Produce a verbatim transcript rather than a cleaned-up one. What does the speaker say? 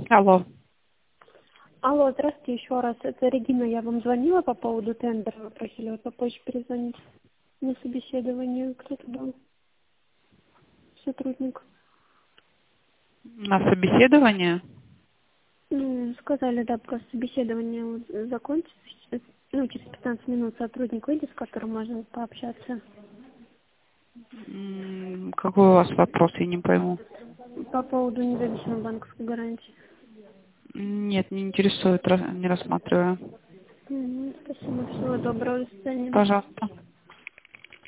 Алло. Алло, здравствуйте еще раз. Это Регина. Я вам звонила по поводу тендера. Вы просили вот попозже перезвонить на собеседование. Кто-то был сотрудник. На собеседование? Ну, сказали, да, просто собеседование вот закончится. Сейчас, ну, через пятнадцать минут сотрудник выйдет, с которым можно пообщаться. М, Какой у вас вопрос, я не пойму. По поводу независимой банковской гарантии. Нет, не интересует, ра- не рассматриваю. Мгм, спасибо. Всего доброго. До свидания. Пожалуйста.